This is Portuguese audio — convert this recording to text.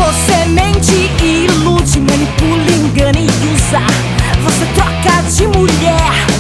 Você mente e ilude, manipula, engana e usa. Você troca de mulher